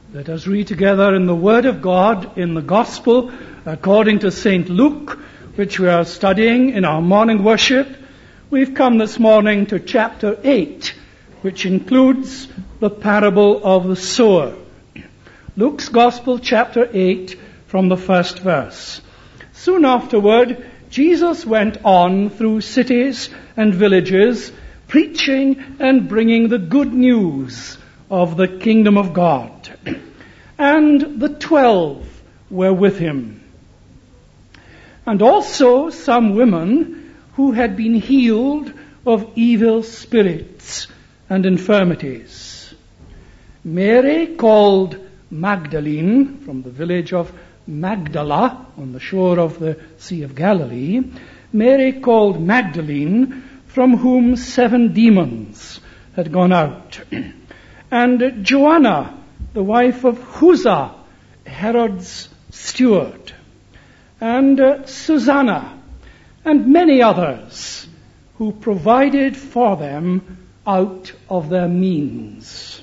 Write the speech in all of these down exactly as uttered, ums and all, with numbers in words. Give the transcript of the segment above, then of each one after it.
Let us read together in the Word of God in the Gospel according to Saint Luke, which we are studying in our morning worship. We've come this morning to chapter eight, which includes the parable of the sower. Luke's Gospel, chapter eight, from the first verse. Soon afterward, Jesus went on through cities and villages, preaching and bringing the good news of the kingdom of God. And the twelve were with him. And also some women who had been healed of evil spirits and infirmities. Mary, called Magdalene, from the village of Magdala on the shore of the Sea of Galilee. Mary, called Magdalene, from whom seven demons had gone out. And Joanna, the wife of Chuza, Herod's steward. And uh, Susanna, and many others who provided for them out of their means.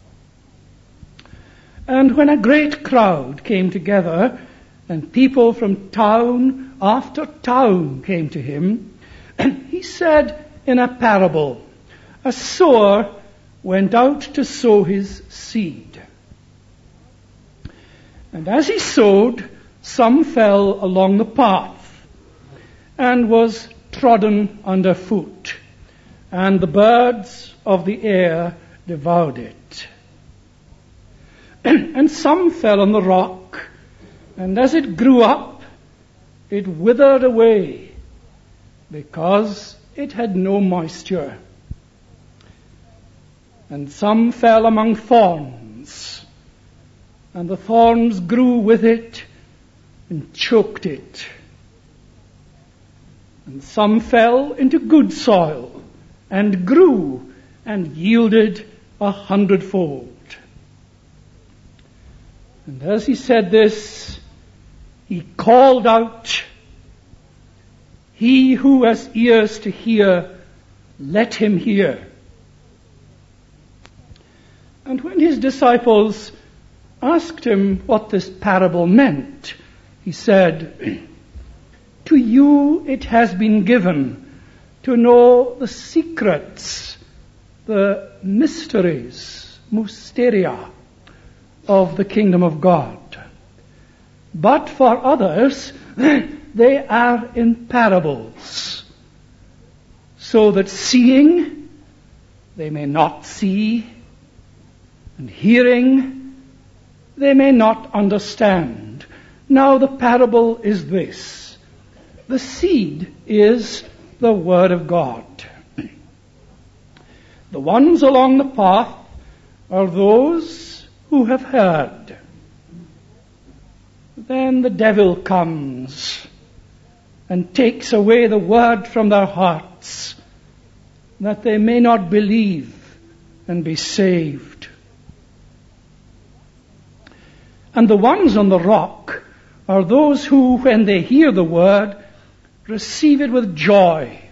And when a great crowd came together, and people from town after town came to him, he said in a parable, a sower went out to sow his seed. And as he sowed, some fell along the path, and was trodden underfoot, and the birds of the air devoured it. And some fell on the rock, and as it grew up, it withered away, because it had no moisture. And some fell among thorns, and the thorns grew with it and choked it. And some fell into good soil, and grew and yielded a hundredfold. And as he said this, he called out, "He who has ears to hear, let him hear." And when his disciples asked him what this parable meant, he said, "To you it has been given to know the secrets, the mysteries, mysteria, of the kingdom of God. But for others, they are in parables, so that seeing they may not see, and hearing they may not understand. Now the parable is this: the seed is the word of God. The ones along the path are those who have heard. Then the devil comes and takes away the word from their hearts, that they may not believe and be saved. And the ones on the rock are those who, when they hear the word, receive it with joy.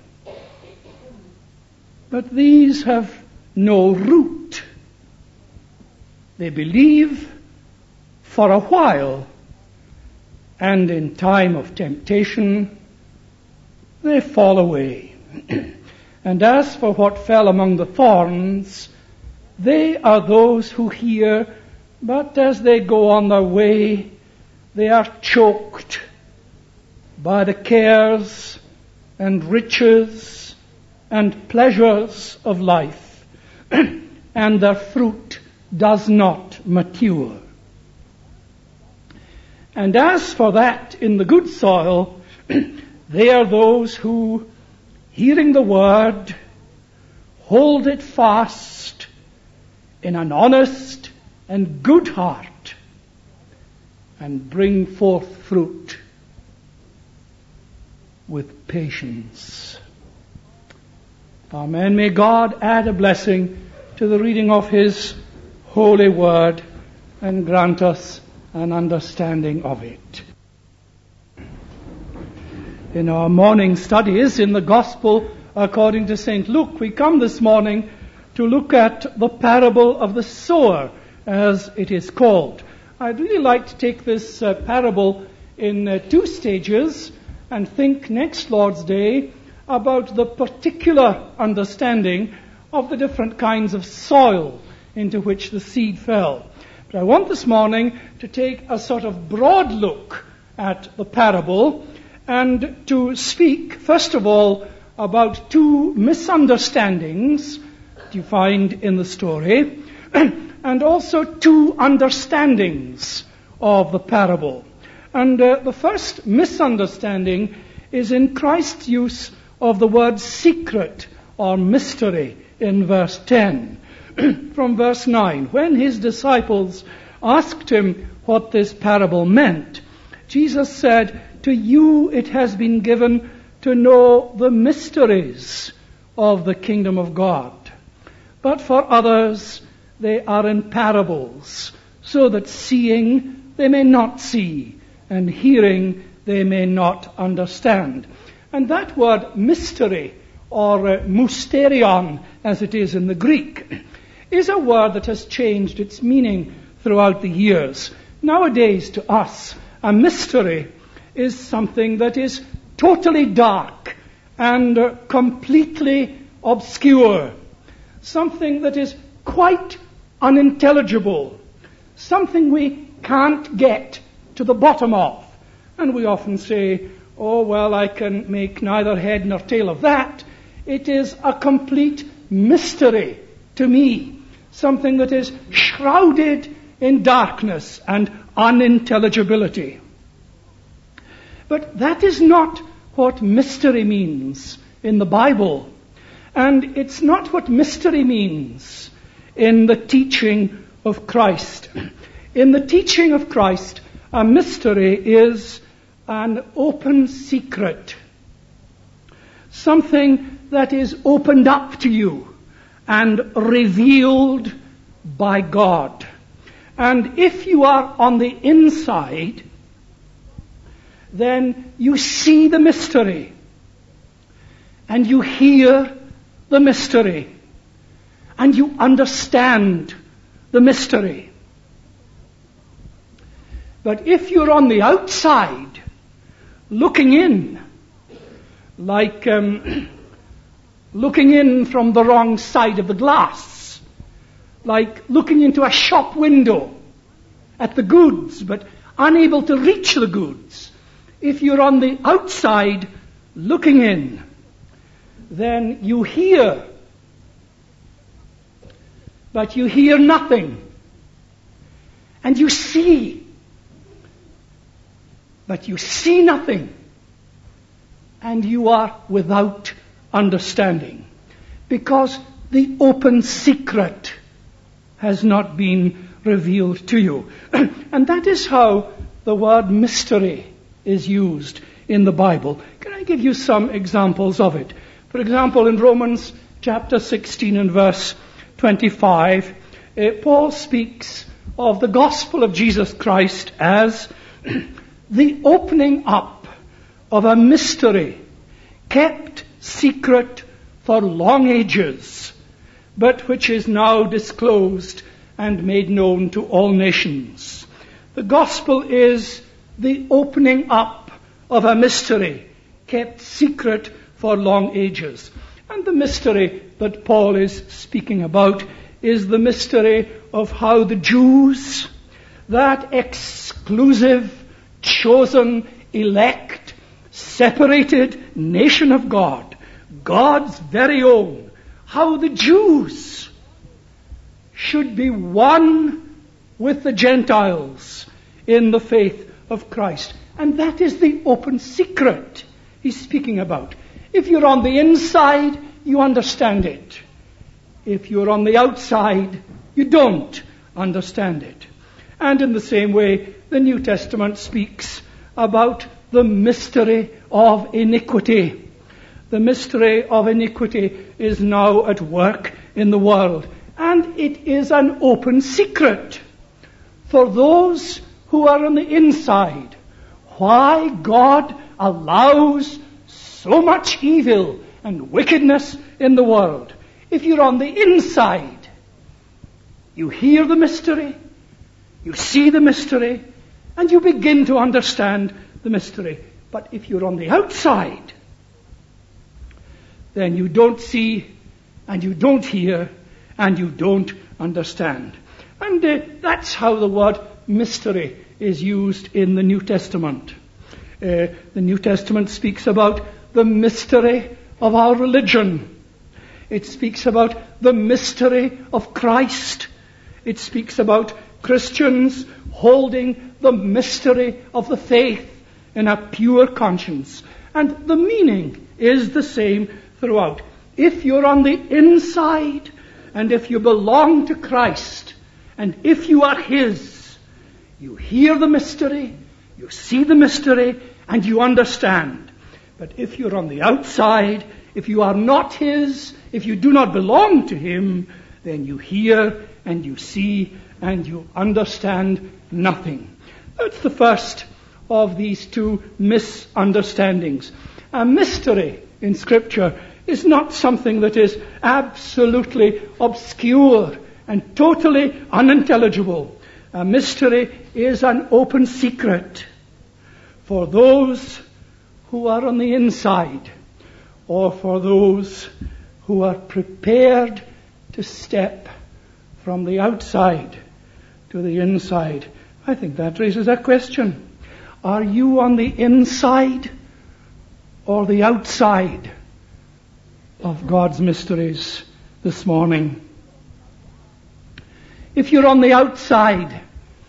But these have no root. They believe for a while, and in time of temptation, they fall away. And as for what fell among the thorns, they are those who hear, but as they go on their way, they are choked by the cares and riches and pleasures of life, and their fruit does not mature. And as for that in the good soil, they are those who, hearing the word, hold it fast in an honest and good heart, and bring forth fruit with patience. Amen. May God add a blessing to the reading of His holy word, and grant us an understanding of it. In our morning studies in the Gospel according to Saint Luke, we come this morning to look at the parable of the sower, as it is called. I'd really like to take this uh, parable in uh, two stages and think next Lord's Day about the particular understanding of the different kinds of soil into which the seed fell. But I want this morning to take a sort of broad look at the parable and to speak, first of all, about two misunderstandings that you find in the story, and also two understandings of the parable. And uh, the first misunderstanding is in Christ's use of the word secret or mystery in verse ten. From verse nine, when his disciples asked him what this parable meant, Jesus said, "To you it has been given to know the mysteries of the kingdom of God. But for others they are in parables, so that seeing they may not see, and hearing they may not understand." And that word mystery, or uh, mysterion as it is in the Greek, is a word that has changed its meaning throughout the years. Nowadays, to us, a mystery is something that is totally dark and uh, completely obscure. Something that is quite unintelligible. Something we can't get to the bottom of. And we often say, "Oh, well, I can make neither head nor tail of that. It is a complete mystery to me. Something that is shrouded in darkness and unintelligibility." But that is not what mystery means in the Bible. And it's not what mystery means in the teaching of Christ. In the teaching of Christ, a mystery is an open secret. Something that is opened up to you and revealed by God. And if you are on the inside, then you see the mystery. And you hear the mystery. And you understand the mystery. But if you're on the outside, looking in, like um, looking in from the wrong side of the glass, like looking into a shop window at the goods, but unable to reach the goods. If you're on the outside looking in, then you hear, but you hear nothing. And you see, but you see nothing. And you are without understanding. Because the open secret has not been revealed to you. And that is how the word mystery is used in the Bible. Can I give you some examples of it? For example, in Romans chapter sixteen and verse twenty-five, uh, Paul speaks of the gospel of Jesus Christ as the opening up of a mystery kept secret for long ages, but which is now disclosed and made known to all nations. The gospel is the opening up of a mystery kept secret for long ages. And the mystery that Paul is speaking about is the mystery of how the Jews, that exclusive, chosen, elect, separated nation of God, God's very own, how the Jews should be one with the Gentiles in the faith of Christ. And that is the open secret he's speaking about. If you're on the inside, you understand it. If you're on the outside, you don't understand it. And in the same way, the New Testament speaks about the mystery of iniquity. The mystery of iniquity is now at work in the world. And it is an open secret for those who are on the inside. Why God allows so much evil and wickedness in the world. If you're on the inside, You hear the mystery, you see the mystery, and you begin to understand the mystery. But if you're on the outside, then you don't see, and you don't hear, and you don't understand. And uh, that's how the word mystery is used in the New Testament. Uh, the New Testament speaks about the mystery of our religion. It speaks about the mystery of Christ. It speaks about Christians holding the mystery of the faith in a pure conscience. And the meaning is the same throughout. If you're on the inside, and if you belong to Christ, and if you are His, you hear the mystery, you see the mystery, and you understand. But if you're on the outside, if you are not His, if you do not belong to Him, then you hear and you see and you understand nothing. That's the first of these two misunderstandings. A mystery in Scripture is not something that is absolutely obscure and totally unintelligible. A mystery is an open secret for those who are on the inside, or for those who are prepared to step from the outside to the inside. I think that raises a question. Are you on the inside or the outside of God's mysteries this morning? If you're on the outside,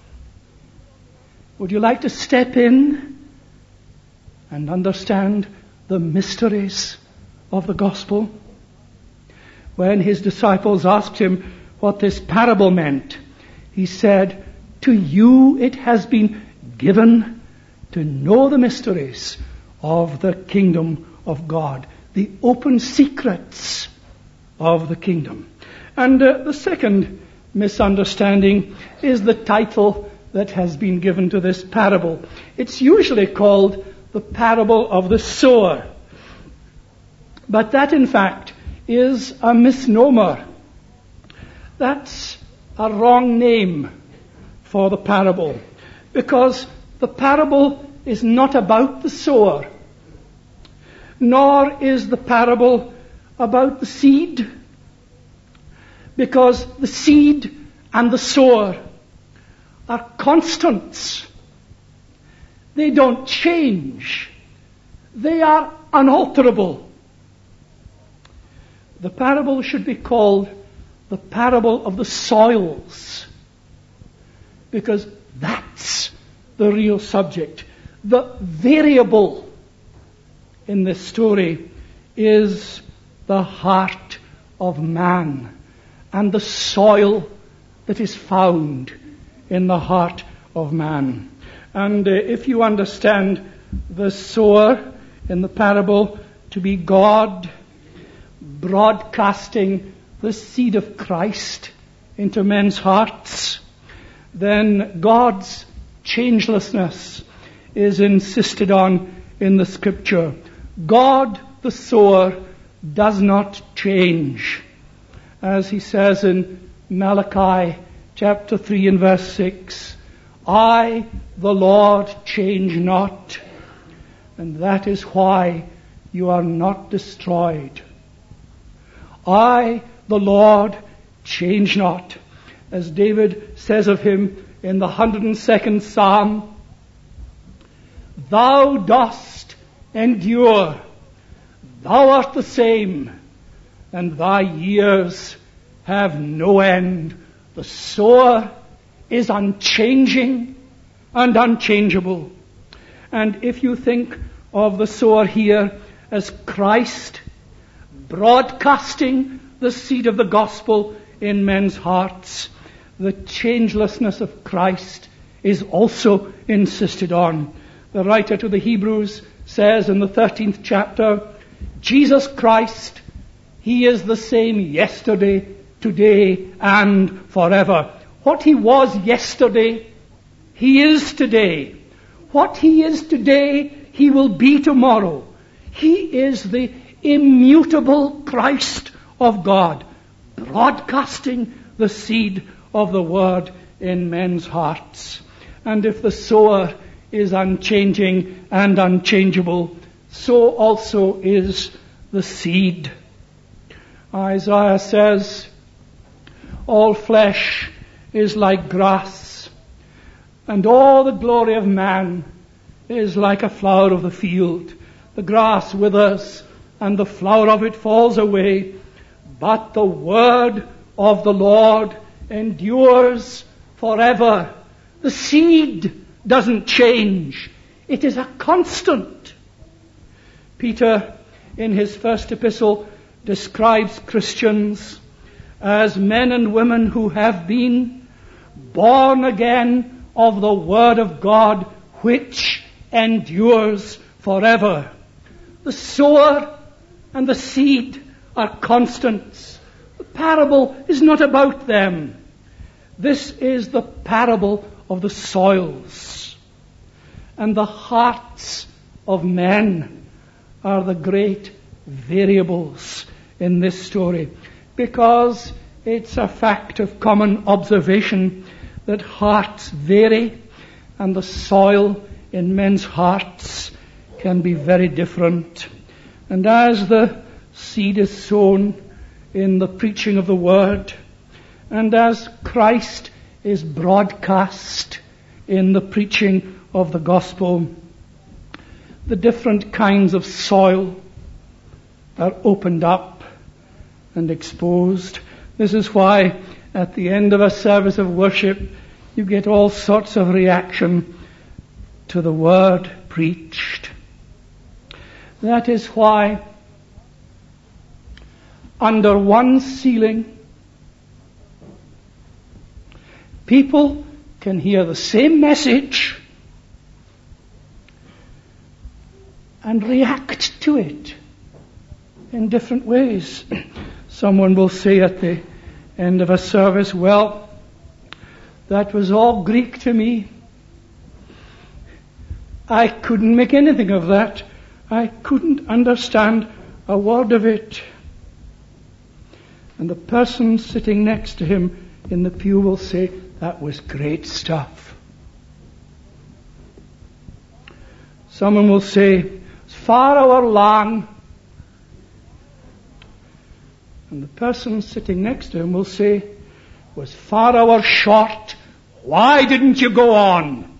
would you like to step in and understand the mysteries of the gospel? When His disciples asked Him what this parable meant, He said, "To you it has been given to know the mysteries of the kingdom of God," the open secrets of the kingdom. And uh, the second misunderstanding is the title that has been given to this parable. It's usually called the parable of the sower. But that, in fact, is a misnomer. That's a wrong name for the parable, because the parable is not about the sower, nor is the parable about the seed, because the seed and the sower are constants. They don't change. They are unalterable. The parable should be called the parable of the soils, because that's the real subject. The variable in this story is the heart of man and the soil that is found in the heart of man. And uh, if you understand the sower in the parable to be God broadcasting the seed of Christ into men's hearts, then God's changelessness is insisted on in the Scripture. God, the sower, does not change. As He says in Malachi chapter three and verse six, "I, the Lord, change not, and that is why you are not destroyed." I, the Lord, change not. As David says of Him in the one hundred second Psalm, "Thou dost endure, Thou art the same, and Thy years have no end." The sower is unchanging and unchangeable. And if you think of the sower here as Christ broadcasting the seed of the gospel in men's hearts, the changelessness of Christ is also insisted on. The writer to the Hebrews says in the thirteenth chapter, Jesus Christ, He is the same yesterday, today, and forever. What He was yesterday, He is today. What He is today, He will be tomorrow. He is the immutable Christ of God, broadcasting the seed of the word in men's hearts. And if the sower is unchanging and unchangeable, so also is the seed. Isaiah says, all flesh is like grass, and all the glory of man is like a flower of the field. The grass withers, and the flower of it falls away, but the word of the Lord endures forever. The seed doesn't change. It is a constant. Peter, in his first epistle, describes Christians as men and women who have been born again of the Word of God, which endures forever. The sower and the seed are constants. The parable is not about them. This is the parable of the soils. And the hearts of men are the great variables in this story, because it's a fact of common observation that hearts vary, and the soil in men's hearts can be very different. And as the seed is sown in the preaching of the word, and as Christ is broadcast in the preaching of the gospel, the different kinds of soil are opened up and exposed. This is why at the end of a service of worship you get all sorts of reaction to the word preached. That is why under one ceiling people can hear the same message and react to it in different ways. Someone will say at the end of a service, well, that was all Greek to me. I couldn't make anything of that. I couldn't understand a word of it. And the person sitting next to him in the pew will say, that was great stuff. Someone will say, far over long. And the person sitting next to him will say, was far over short. Why didn't you go on?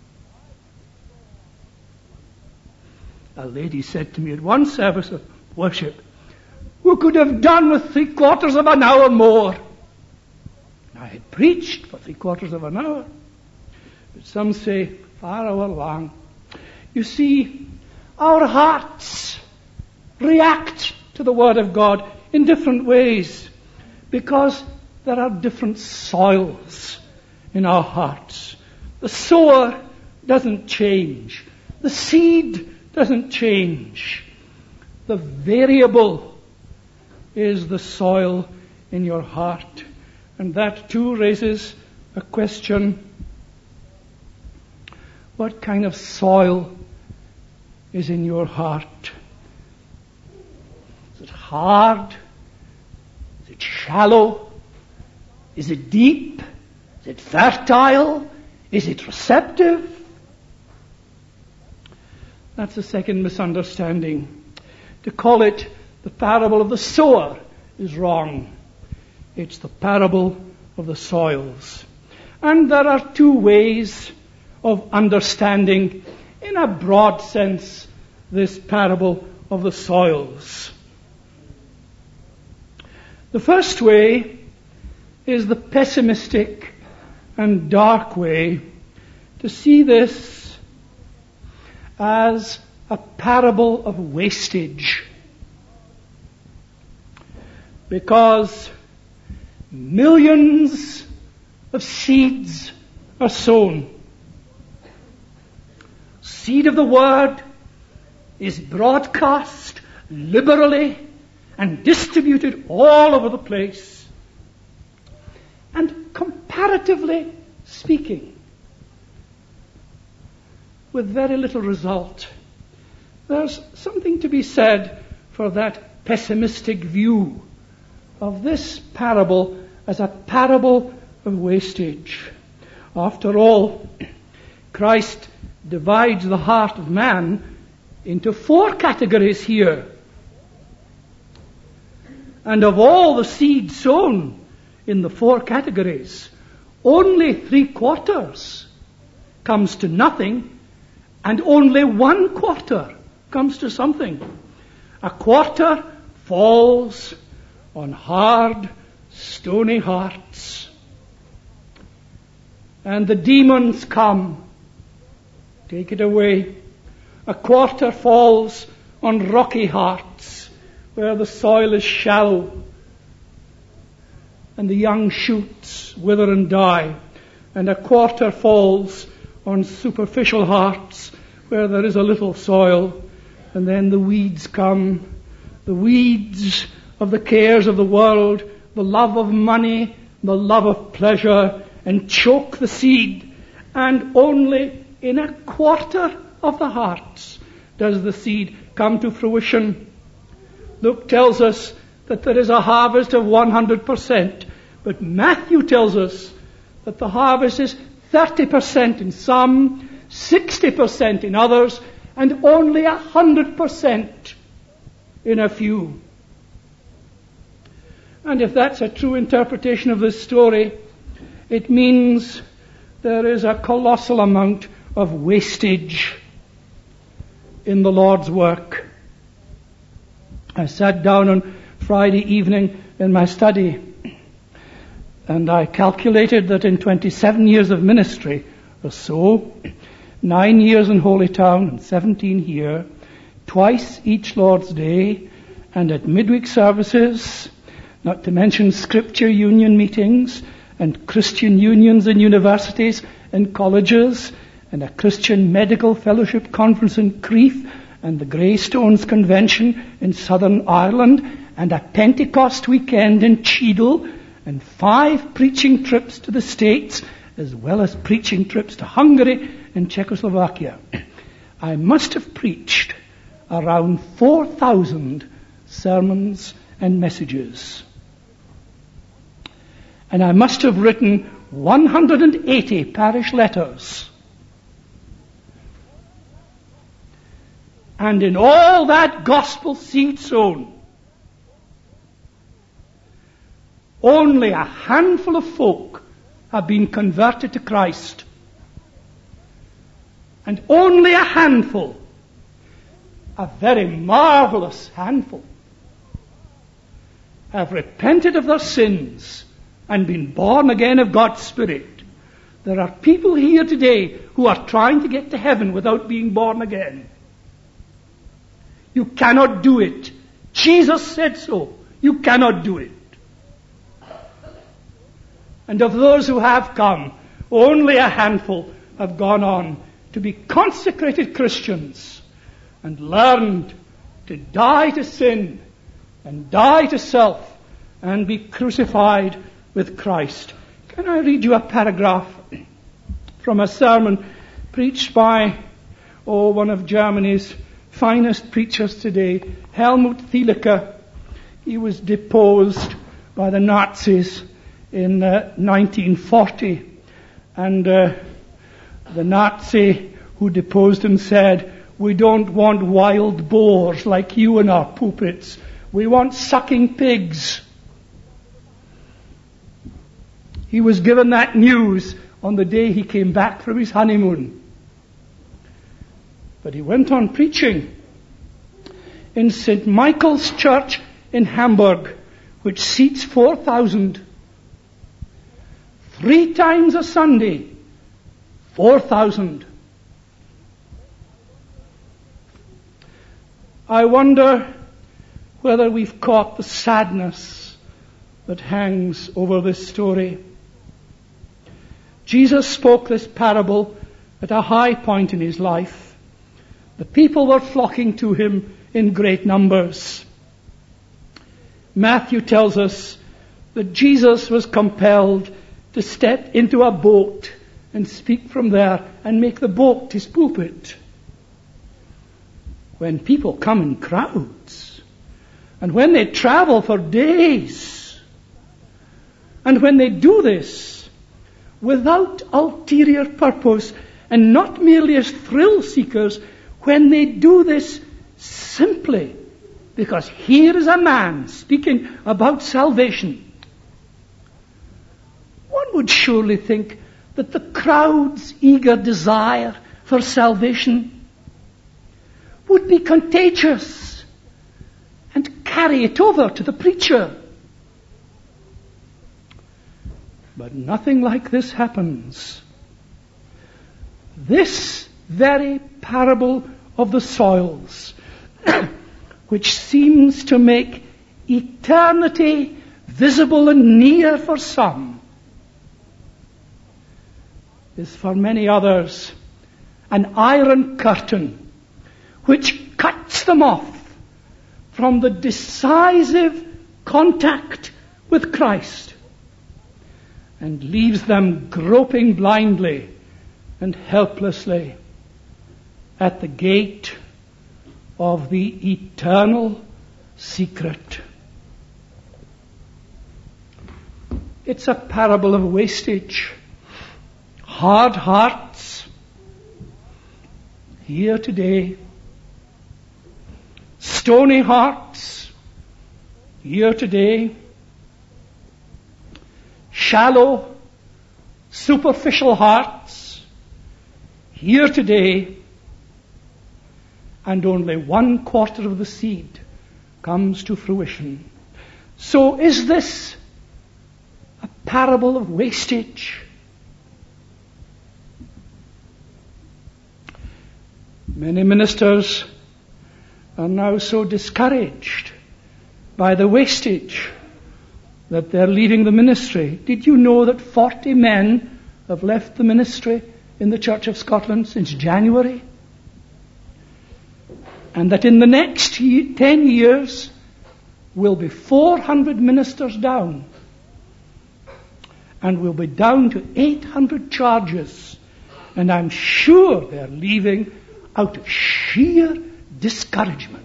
A lady said to me at one service of worship, we could have done with three quarters of an hour more. I had preached for three quarters of an hour. But some say, far over long. You see, our hearts react to the Word of God in different ways, because there are different soils in our hearts. The sower doesn't change. The seed doesn't change. The variable is the soil in your heart. And that too raises a question. What kind of soil is in your heart? Is it hard? Is it shallow? Is it deep? Is it fertile? Is it receptive? That's the second misunderstanding. To call it the parable of the sower is wrong. It's the parable of the soils. And there are two ways of understanding, in a broad sense, this parable of the soils. The first way is the pessimistic and dark way, to see this as a parable of wastage. Because millions of seeds are sown. Seed of the Word is broadcast liberally and distributed all over the place. And comparatively speaking, with very little result. There's something to be said for that pessimistic view of this parable as a parable of wastage. After all, Christ divides the heart of man into four categories here. And of all the seed sown in the four categories, only three quarters comes to nothing, and only one quarter comes to something. A quarter falls on hard, stony hearts. And the demons come, take it away. A quarter falls on rocky hearts, where the soil is shallow, and the young shoots wither and die. And a quarter falls on superficial hearts, where there is a little soil, and then the weeds come, the weeds of the cares of the world, the love of money, the love of pleasure, and choke the seed. And only in a quarter of the hearts does the seed come to fruition. Luke tells us that there is a harvest of one hundred percent, but Matthew tells us that the harvest is thirty percent in some, sixty percent in others, and only one hundred percent in a few. And if that's a true interpretation of this story, it means there is a colossal amount of wastage in the Lord's work. I sat down on Friday evening in my study, and I calculated that in twenty-seven years of ministry or so, nine years in Holytown and seventeen here, twice each Lord's Day, and at midweek services, not to mention Scripture Union meetings, and Christian unions in universities and colleges, and a Christian Medical Fellowship Conference in Crieff, and the Greystones Convention in Southern Ireland, and a Pentecost weekend in Cheadle, and five preaching trips to the States, as well as preaching trips to Hungary and Czechoslovakia. I must have preached around four thousand sermons and messages. And I must have written one hundred eighty parish letters. And in all that gospel seed sown, only a handful of folk have been converted to Christ. And only a handful, a very marvelous handful, have repented of their sins and been born again of God's Spirit. There are people here today who are trying to get to heaven without being born again. You cannot do it. Jesus said so. You cannot do it. And of those who have come, only a handful have gone on to be consecrated Christians and learned to die to sin and die to self and be crucified with Christ. Can I read you a paragraph from a sermon preached by, oh, one of Germany's finest preachers today, Helmut Thielicke. He was deposed by the Nazis in uh, nineteen forty. And uh, the Nazi who deposed him said, "We don't want wild boars like you in our pulpits. We want sucking pigs." He was given that news on the day he came back from his honeymoon. But he went on preaching in Saint Michael's Church in Hamburg, which seats four thousand. Three times a Sunday, four thousand. I wonder whether we've caught the sadness that hangs over this story. Jesus spoke this parable at a high point in his life. The people were flocking to him in great numbers. Matthew tells us that Jesus was compelled to step into a boat and speak from there and make the boat his pulpit. When people come in crowds, and when they travel for days, and when they do this without ulterior purpose and not merely as thrill seekers when they do this simply because here is a man speaking about salvation. One would surely think that the crowd's eager desire for salvation would be contagious and carry it over to the preacher. But nothing like this happens. This very parable of the soils, which seems to make eternity visible and near for some, is for many others an iron curtain which cuts them off from the decisive contact with Christ and leaves them groping blindly and helplessly at the gate of the eternal secret. It's a parable of wastage. Hard hearts here today. Stony hearts here today. Shallow, superficial hearts here today. And only one quarter of the seed comes to fruition. So is this a parable of wastage? Many ministers are now so discouraged by the wastage that they're leaving the ministry. Did you know that forty men have left the ministry in the Church of Scotland since January? And that in the next ten years will be four hundred ministers down. And we'll be down to eight hundred charges. And I'm sure they're leaving out of sheer discouragement.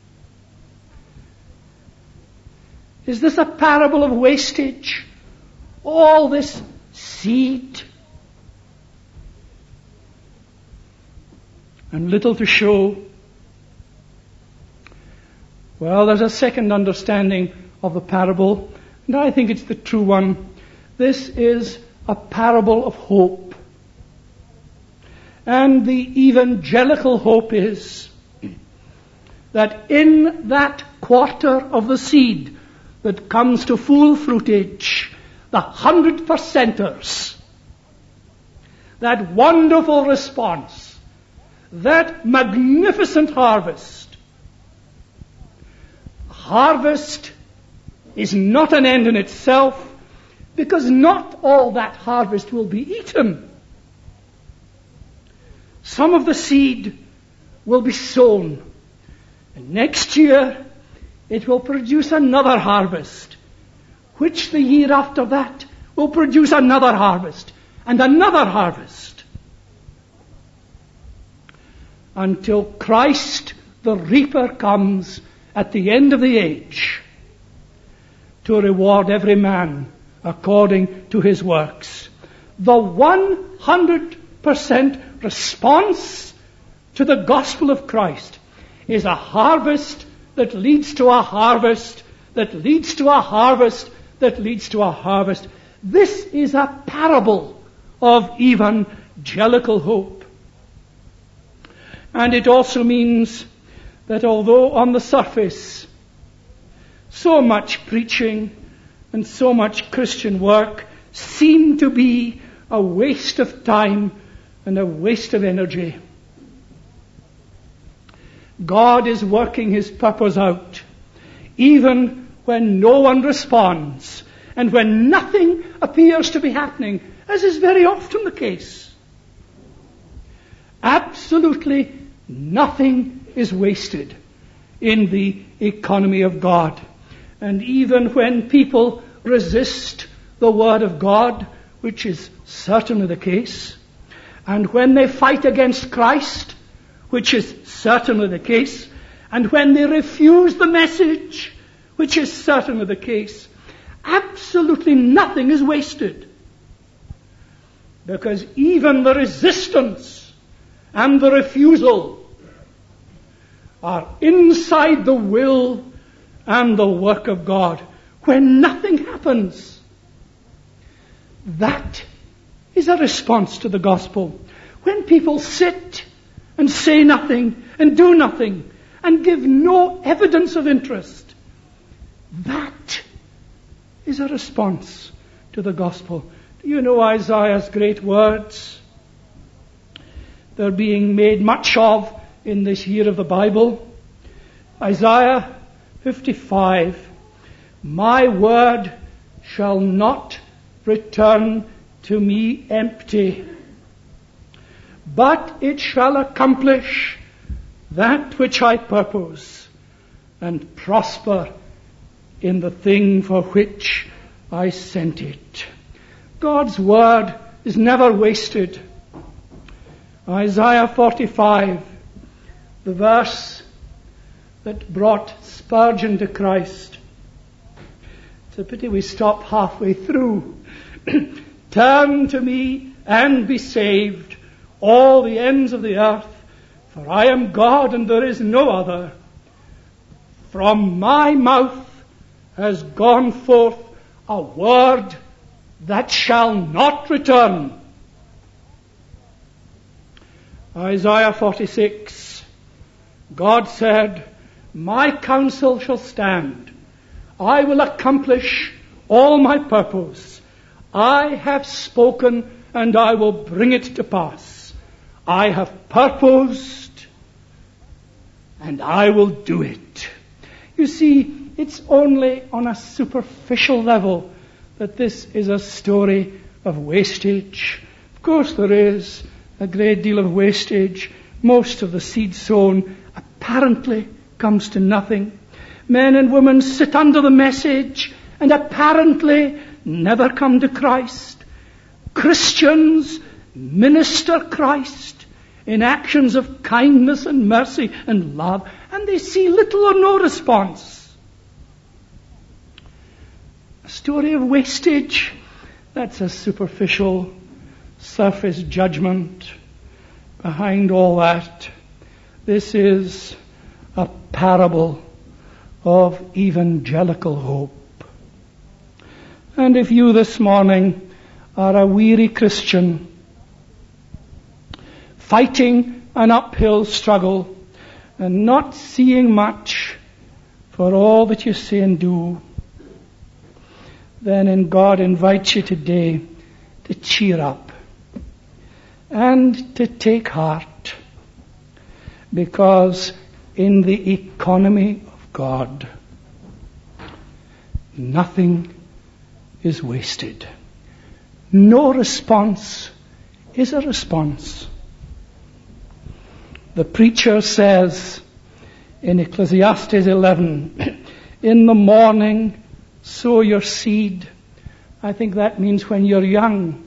Is this a parable of wastage? All this seed and little to show? Well, there's a second understanding of the parable, and I think it's the true one. This is a parable of hope. And the evangelical hope is that in that quarter of the seed that comes to full fruitage, the hundred percenters, that wonderful response, that magnificent harvest, harvest is not an end in itself, because not all that harvest will be eaten. Some of the seed will be sown, and next year it will produce another harvest, which the year after that will produce another harvest, and another harvest, until Christ the reaper comes at the end of the age to reward every man according to his works. The one hundred percent response to the gospel of Christ is a harvest that leads to a harvest, that leads to a harvest, that leads to a harvest. This is a parable of evangelical hope. And it also means that although on the surface so much preaching and so much Christian work seem to be a waste of time and a waste of energy, God is working His purpose out, even when no one responds and when nothing appears to be happening, as is very often the case. Absolutely nothing is wasted in the economy of God. And even when people resist the Word of God, which is certainly the case, and when they fight against Christ, which is certainly the case, and when they refuse the message, which is certainly the case, absolutely nothing is wasted. Because even the resistance and the refusal are inside the will and the work of God when nothing happens. That is a response to the gospel. When people sit and say nothing and do nothing and give no evidence of interest, that is a response to the gospel. Do you know Isaiah's great words? They're being made much of in this year of the Bible. Isaiah fifty-five, my word shall not return to me empty, but it shall accomplish that which I purpose and prosper in the thing for which I sent it. God's word is never wasted. Isaiah forty-five, the verse that brought Spurgeon to Christ. It's a pity we stop halfway through. Turn to me and be saved, all the ends of the earth, for I am God and there is no other. From my mouth has gone forth a word that shall not return. Isaiah forty-six, God said, my counsel shall stand. I will accomplish all my purpose. I have spoken and I will bring it to pass. I have purposed and I will do it. You see, it's only on a superficial level that this is a story of wastage. Of course there is a great deal of wastage. Most of the seed sown apparently comes to nothing. Men and women sit under the message and apparently never come to Christ. Christians minister Christ in actions of kindness and mercy and love, and they see little or no response. A story of wastage, that's a superficial, surface judgment. Behind all that, this is a parable of evangelical hope. And if you this morning are a weary Christian, fighting an uphill struggle and not seeing much for all that you say and do, then in God invites you today to cheer up and to take heart, because in the economy of God, nothing is wasted. No response is a response. The preacher says in Ecclesiastes eleven, in the morning sow your seed. I think that means when you're young.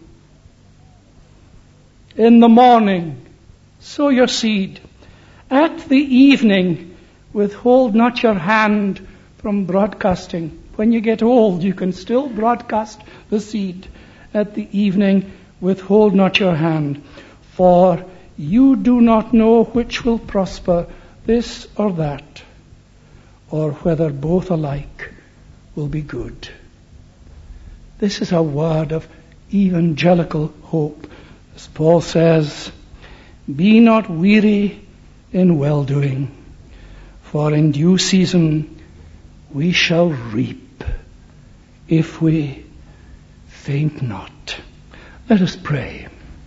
In the morning sow your seed. At the evening withhold not your hand from broadcasting. When you get old, you can still broadcast the seed. At the evening, withhold not your hand, for you do not know which will prosper, this or that, or whether both alike will be good. This is a word of evangelical hope. As Paul says, be not weary in well-doing, for in due season we shall reap if we faint not. Let us pray.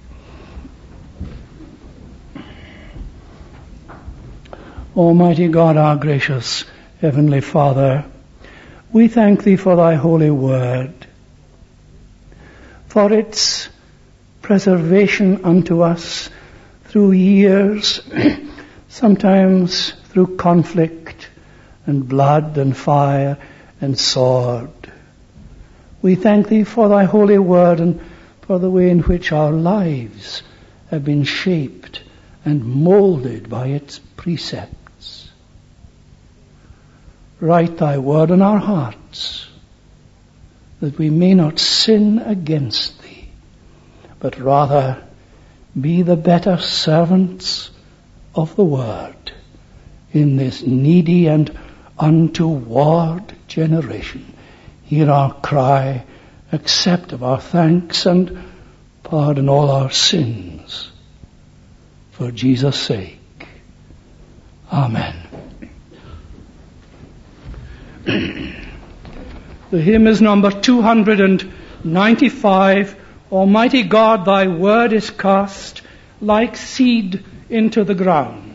Almighty God, our gracious Heavenly Father, we thank Thee for Thy holy word, for its preservation unto us through years, sometimes through conflict and blood and fire and sword. We thank Thee for Thy holy word and for the way in which our lives have been shaped and molded by its precepts. Write Thy word in our hearts, that we may not sin against Thee. but rather be the better servants of the word in this needy and untoward generation. Hear our cry, accept of our thanks, and pardon all our sins. For Jesus' sake. Amen. The hymn is number two hundred ninety-five. Almighty God, thy word is cast like seed into the ground.